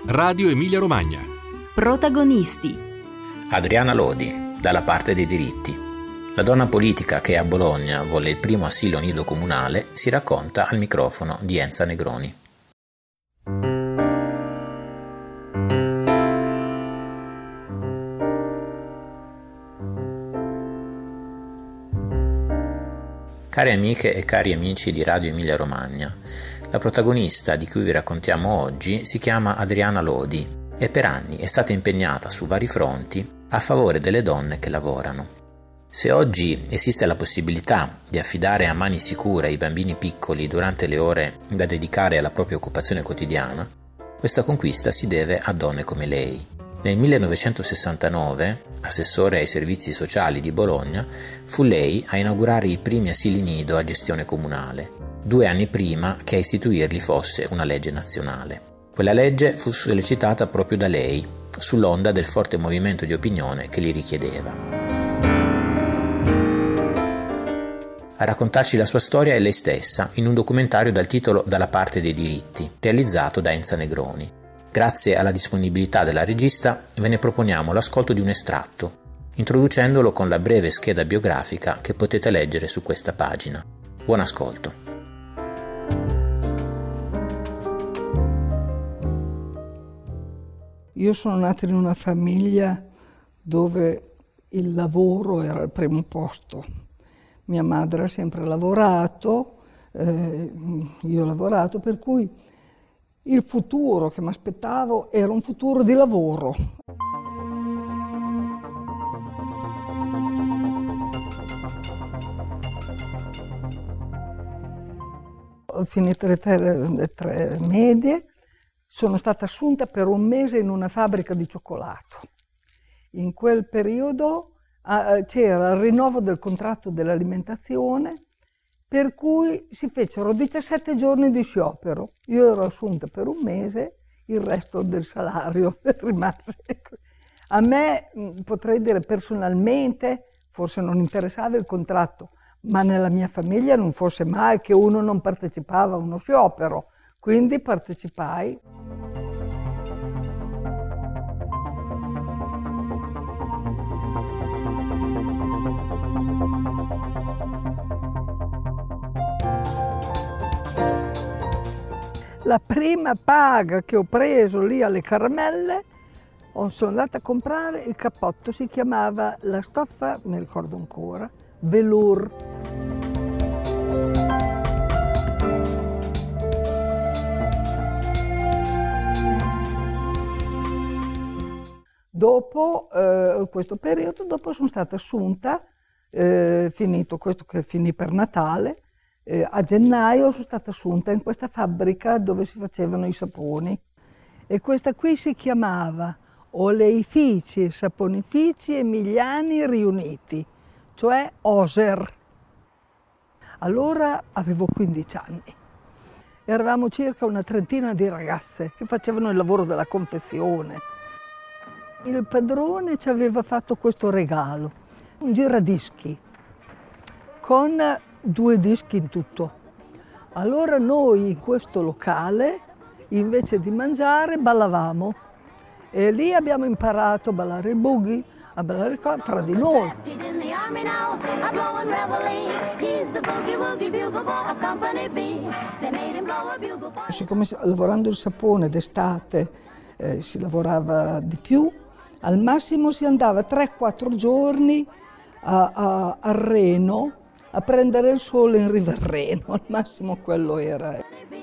Radio Emilia Romagna. Protagonisti. Adriana Lodi, dalla parte dei diritti. La donna politica che a Bologna volle il primo asilo nido comunale si racconta al microfono di Enza Negroni. Cari amiche e cari amici di Radio Emilia Romagna, la protagonista di cui vi raccontiamo oggi si chiama Adriana Lodi e per anni è stata impegnata su vari fronti a favore delle donne che lavorano. Se oggi esiste la possibilità di affidare a mani sicure i bambini piccoli durante le ore da dedicare alla propria occupazione quotidiana, questa conquista si deve a donne come lei. Nel 1969, assessore ai servizi sociali di Bologna, fu lei a inaugurare i primi asili nido a gestione comunale, 2 anni prima che a istituirli fosse una legge nazionale. Quella legge fu sollecitata proprio da lei, sull'onda del forte movimento di opinione che li richiedeva. A raccontarci la sua storia è lei stessa, in un documentario dal titolo Dalla parte dei diritti, realizzato da Enza Negroni. Grazie alla disponibilità della regista ve ne proponiamo l'ascolto di un estratto, introducendolo con la breve scheda biografica che potete leggere su questa pagina. Buon ascolto. Io sono nata in una famiglia dove il lavoro era al primo posto. Mia madre ha sempre lavorato, io ho lavorato, per cui il futuro che mi aspettavo era un futuro di lavoro. Ho finito le tre medie, sono stata assunta per 1 mese in una fabbrica di cioccolato. In quel periodo c'era il rinnovo del contratto dell'alimentazione, per cui si fecero 17 giorni di sciopero. Io ero assunta per 1 mese, il resto del salario rimase. A me, potrei dire personalmente, forse non interessava il contratto, ma nella mia famiglia non fosse mai che uno non partecipava a uno sciopero, quindi partecipai. La prima paga che ho preso lì alle caramelle, sono andata a comprare il cappotto, si chiamava, la stoffa, mi ricordo ancora, velour. Dopo questo periodo, dopo sono stata assunta, finito questo che finì per Natale, a gennaio sono stata assunta in questa fabbrica dove si facevano i saponi e questa qui si chiamava Oleifici e Saponifici Emiliani Riuniti, cioè Oser. Allora avevo 15 anni. Eravamo circa una trentina di ragazze che facevano il lavoro della confezione. Il padrone ci aveva fatto questo regalo, un giradischi con 2 dischi in tutto. Allora noi in questo locale, invece di mangiare, ballavamo. E lì abbiamo imparato a ballare il boogie, a ballare fra di noi. Siccome lavorando il sapone d'estate si lavorava di più, al massimo si andava 3-4 giorni a Reno a prendere il sole in riva Reno, al massimo quello era.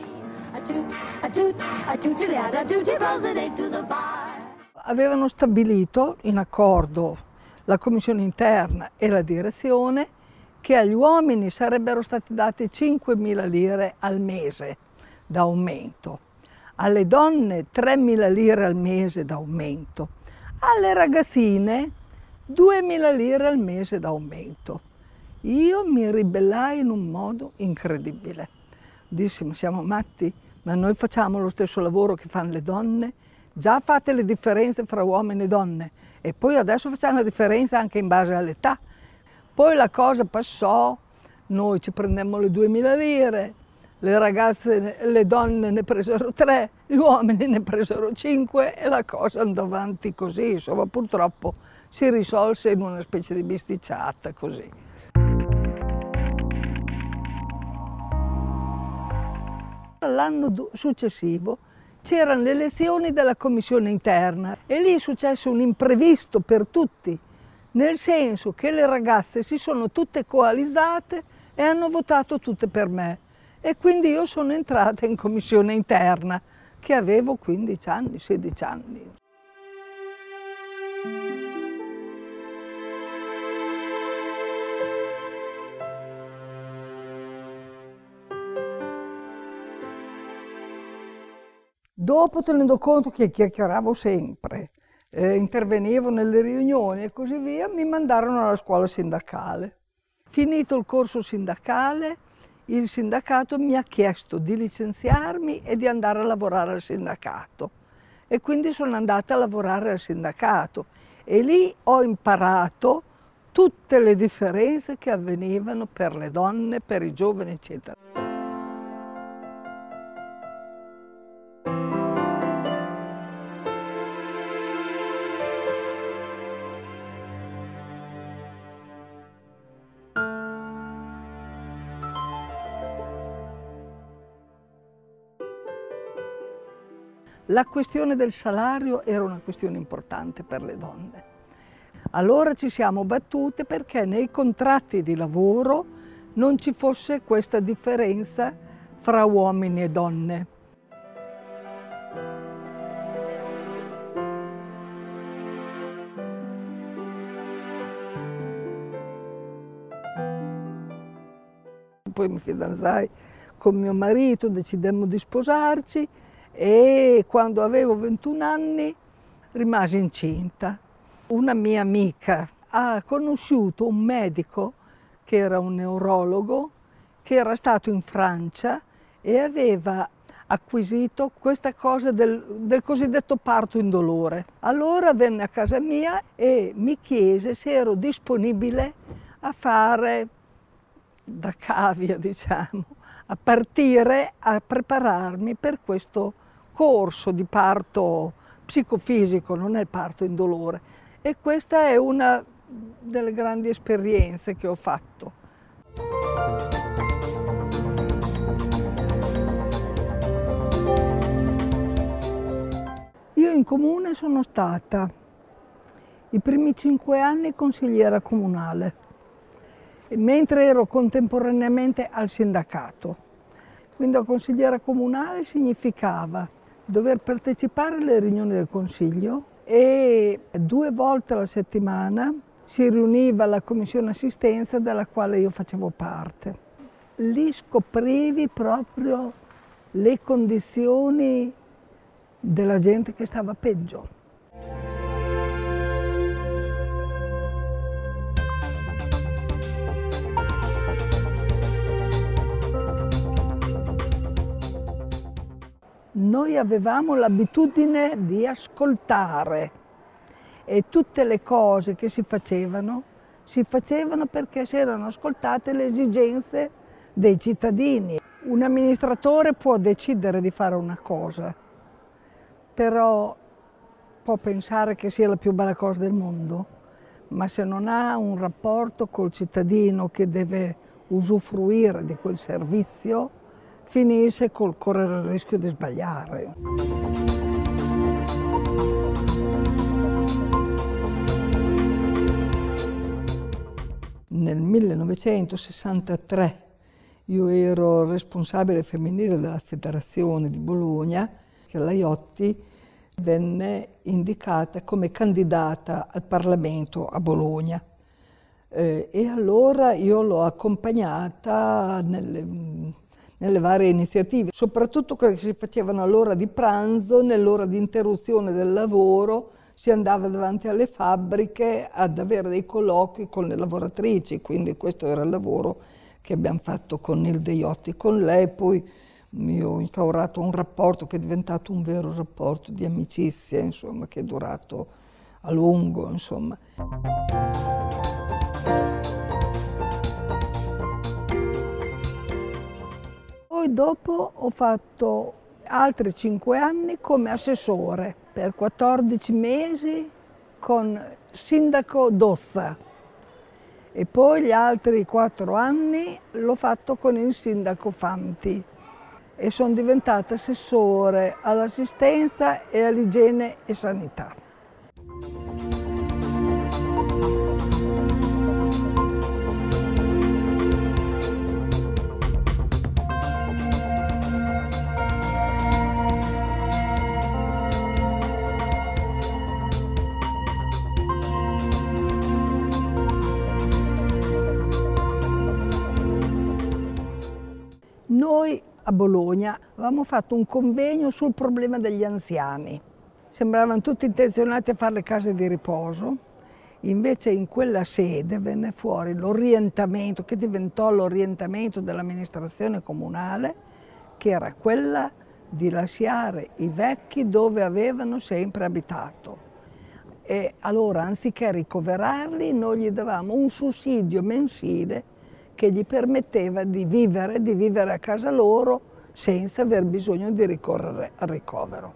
Avevano stabilito in accordo la commissione interna e la direzione che agli uomini sarebbero stati dati 5.000 lire al mese da aumento, alle donne 3.000 lire al mese da aumento, alle ragazzine 2.000 lire al mese da aumento. Io mi ribellai in un modo incredibile. Dissi, ma siamo matti? Ma noi facciamo lo stesso lavoro che fanno le donne? Già fate le differenze fra uomini e donne e poi adesso facciamo la differenza anche in base all'età. Poi la cosa passò, noi ci prendemmo le 2.000 lire, le ragazze, le donne ne presero 3, gli uomini ne presero 5 e la cosa andò avanti così, insomma purtroppo si risolse in una specie di bisticciata così. L'anno successivo c'erano le elezioni della commissione interna e lì è successo un imprevisto per tutti, nel senso che le ragazze si sono tutte coalizzate e hanno votato tutte per me. E quindi io sono entrata in commissione interna, che avevo 15 anni, 16 anni. Dopo, tenendo conto che chiacchieravo sempre, intervenivo nelle riunioni e così via, mi mandarono alla scuola sindacale. Finito il corso sindacale, il sindacato mi ha chiesto di licenziarmi e di andare a lavorare al sindacato. E quindi sono andata a lavorare al sindacato e lì ho imparato tutte le differenze che avvenivano per le donne, per i giovani, eccetera. La questione del salario era una questione importante per le donne. Allora ci siamo battute perché nei contratti di lavoro non ci fosse questa differenza fra uomini e donne. Poi mi fidanzai con mio marito, decidemmo di sposarci. E quando avevo 21 anni rimasi incinta. Una mia amica ha conosciuto un medico che era un neurologo, che era stato in Francia e aveva acquisito questa cosa del cosiddetto parto indolore. Allora venne a casa mia e mi chiese se ero disponibile a fare da cavia, diciamo, a partire a prepararmi per questo corso di parto psicofisico, non è il parto indolore. E questa è una delle grandi esperienze che ho fatto. Io in comune sono stata i primi 5 anni consigliera comunale, mentre ero contemporaneamente al sindacato. Quindi la consigliera comunale significava dover partecipare alle riunioni del consiglio e 2 volte alla settimana si riuniva la commissione assistenza della quale io facevo parte. Lì scoprivi proprio le condizioni della gente che stava peggio. Noi avevamo l'abitudine di ascoltare e tutte le cose che si facevano perché si erano ascoltate le esigenze dei cittadini. Un amministratore può decidere di fare una cosa, però può pensare che sia la più bella cosa del mondo, ma se non ha un rapporto col cittadino che deve usufruire di quel servizio, finisce col correre il rischio di sbagliare. Nel 1963 io ero responsabile femminile della federazione di Bologna, che la Iotti venne indicata come candidata al Parlamento a Bologna. E allora io l'ho accompagnata nelle varie iniziative, soprattutto quelle che si facevano all'ora di pranzo, nell'ora di interruzione del lavoro, si andava davanti alle fabbriche ad avere dei colloqui con le lavoratrici, quindi questo era il lavoro che abbiamo fatto con Nilde Iotti. Con lei poi io ho instaurato un rapporto che è diventato un vero rapporto di amicizia, insomma, che è durato a lungo, insomma. Poi dopo ho fatto altri 5 anni come assessore per 14 mesi con sindaco Dossa e poi gli altri 4 anni l'ho fatto con il sindaco Fanti e sono diventata assessore all'assistenza e all'igiene e sanità. Noi a Bologna avevamo fatto un convegno sul problema degli anziani. Sembravano tutti intenzionati a fare le case di riposo, invece in quella sede venne fuori l'orientamento, che diventò l'orientamento dell'amministrazione comunale, che era quella di lasciare i vecchi dove avevano sempre abitato. E allora, anziché ricoverarli, noi gli davamo un sussidio mensile che gli permetteva di vivere a casa loro senza aver bisogno di ricorrere al ricovero.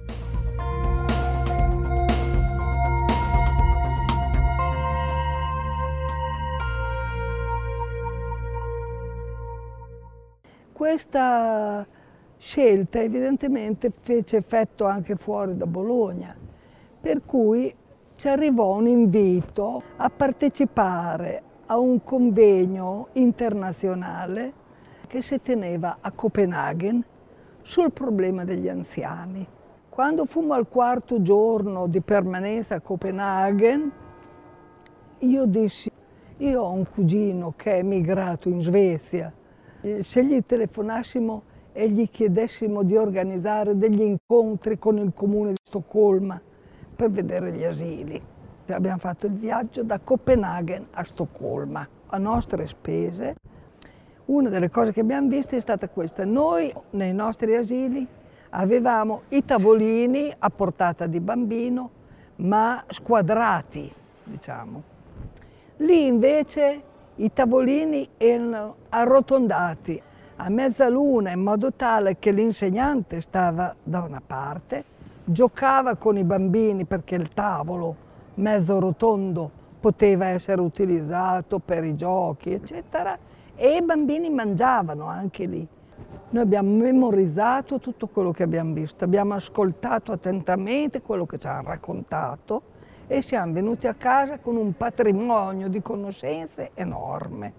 Questa scelta evidentemente fece effetto anche fuori da Bologna, per cui ci arrivò un invito a partecipare a un convegno internazionale che si teneva a Copenaghen sul problema degli anziani. Quando fummo al 4° giorno di permanenza a Copenaghen, io dissi, io ho un cugino che è emigrato in Svezia, se gli telefonassimo e gli chiedessimo di organizzare degli incontri con il comune di Stoccolma per vedere gli asili. Abbiamo fatto il viaggio da Copenaghen a Stoccolma, a nostre spese. Una delle cose che abbiamo visto è stata questa. Noi nei nostri asili avevamo i tavolini a portata di bambino, ma squadrati, diciamo. Lì invece i tavolini erano arrotondati a mezzaluna in modo tale che l'insegnante stava da una parte, giocava con i bambini perché il tavolo mezzo rotondo poteva essere utilizzato per i giochi, eccetera, e i bambini mangiavano anche lì. Noi abbiamo memorizzato tutto quello che abbiamo visto, abbiamo ascoltato attentamente quello che ci hanno raccontato e siamo venuti a casa con un patrimonio di conoscenze enorme.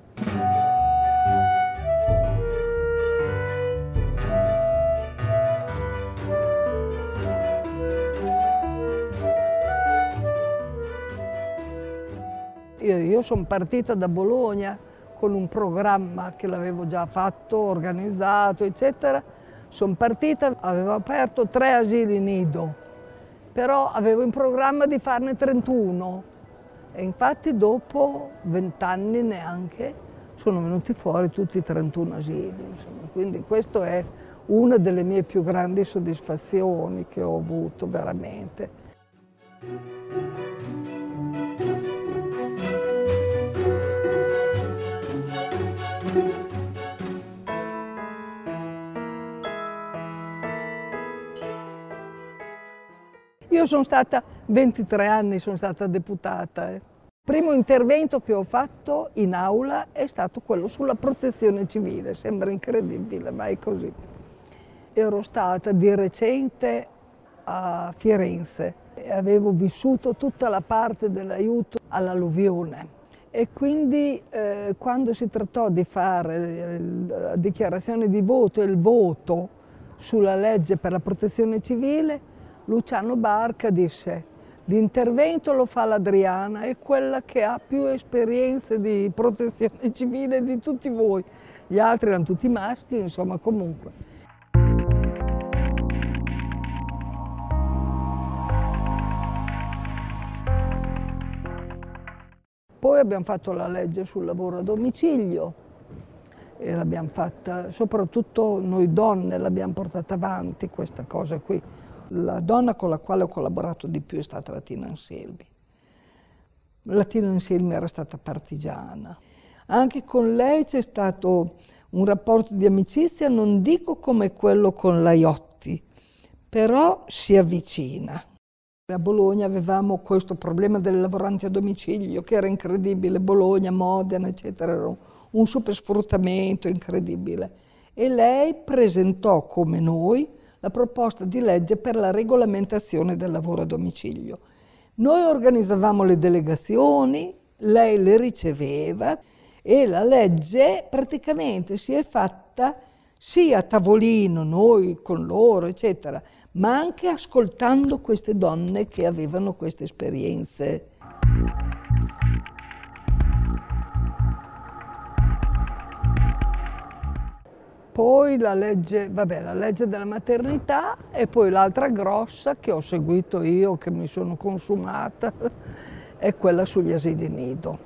Io sono partita da Bologna con un programma che l'avevo già fatto, organizzato, eccetera. Sono partita, avevo aperto 3 asili nido, però avevo in programma di farne 31 e infatti dopo 20 anni neanche sono venuti fuori tutti i 31 asili. Insomma. Quindi questa è una delle mie più grandi soddisfazioni che ho avuto veramente. Io sono stata 23 anni, sono stata deputata. Il primo intervento che ho fatto in aula è stato quello sulla protezione civile, sembra incredibile, ma è così. Ero stata di recente a Firenze e avevo vissuto tutta la parte dell'aiuto all'alluvione e quindi quando si trattò di fare la dichiarazione di voto e il voto sulla legge per la protezione civile, Luciano Barca disse: l'intervento lo fa l'Adriana, è quella che ha più esperienze di protezione civile di tutti voi. Gli altri erano tutti maschi, insomma, comunque. Poi abbiamo fatto la legge sul lavoro a domicilio e l'abbiamo fatta, soprattutto noi donne l'abbiamo portata avanti questa cosa qui. La donna con la quale ho collaborato di più è stata la Tina Anselmi. La Tina Anselmi era stata partigiana. Anche con lei c'è stato un rapporto di amicizia, non dico come quello con la Iotti, però si avvicina. A Bologna avevamo questo problema delle lavoranti a domicilio che era incredibile, Bologna, Modena, eccetera, era un super sfruttamento incredibile. E lei presentò, come noi, la proposta di legge per la regolamentazione del lavoro a domicilio. Noi organizzavamo le delegazioni, lei le riceveva e la legge praticamente si è fatta sia a tavolino, noi con loro, eccetera, ma anche ascoltando queste donne che avevano queste esperienze. Poi la legge della maternità e poi l'altra grossa che ho seguito io, che mi sono consumata, è quella sugli asili nido.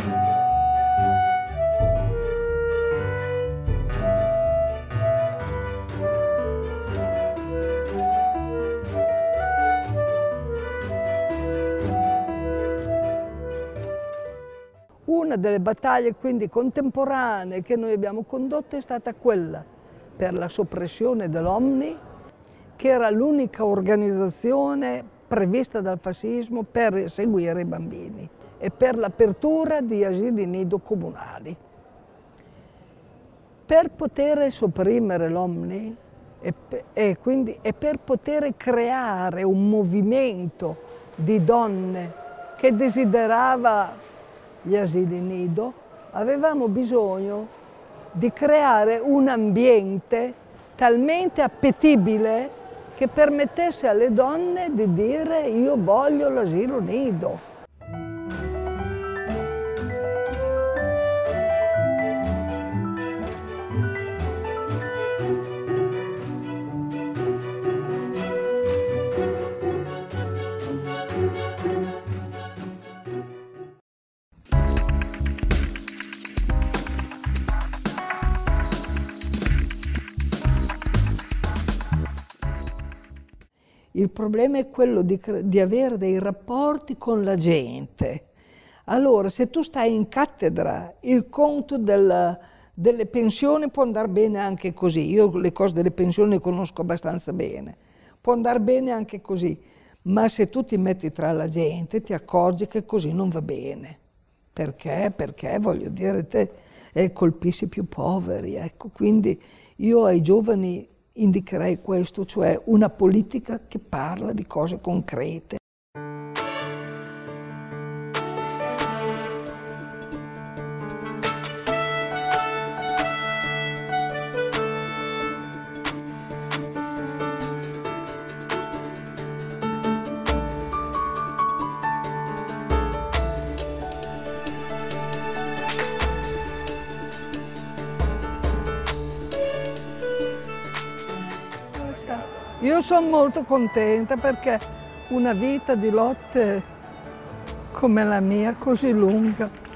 Una delle battaglie quindi contemporanee che noi abbiamo condotto è stata quella per la soppressione dell'Omni, che era l'unica organizzazione prevista dal fascismo per seguire i bambini, e per l'apertura di asili nido comunali. Per poter sopprimere l'Omni e per poter creare un movimento di donne che desiderava gli asili nido, avevamo bisogno di creare un ambiente talmente appetibile che permettesse alle donne di dire io voglio l'asilo nido. Il problema è quello di avere dei rapporti con la gente. Allora, se tu stai in cattedra, il conto delle pensioni può andare bene anche così. Io le cose delle pensioni le conosco abbastanza bene. Può andare bene anche così. Ma se tu ti metti tra la gente, ti accorgi che così non va bene. Perché? Perché, voglio dire, te colpisci i più poveri. Ecco. Quindi io ai giovani indicherei questo, cioè una politica che parla di cose concrete. Io sono molto contenta perché una vita di lotte come la mia, così lunga,